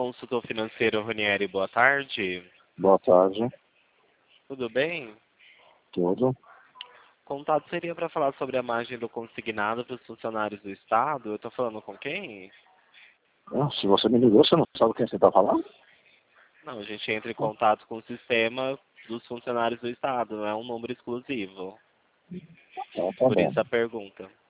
consultor financeiro Ronieri, boa tarde. Boa tarde. Tudo bem? Tudo. O contato seria para falar sobre a margem do consignado para os funcionários do Estado. Eu estou falando com quem? Se você me ligou, você não sabe quem você está falando? Não, a gente entra em contato com o sistema dos funcionários do Estado, não é um número exclusivo. Então tá Por bom. isso a pergunta.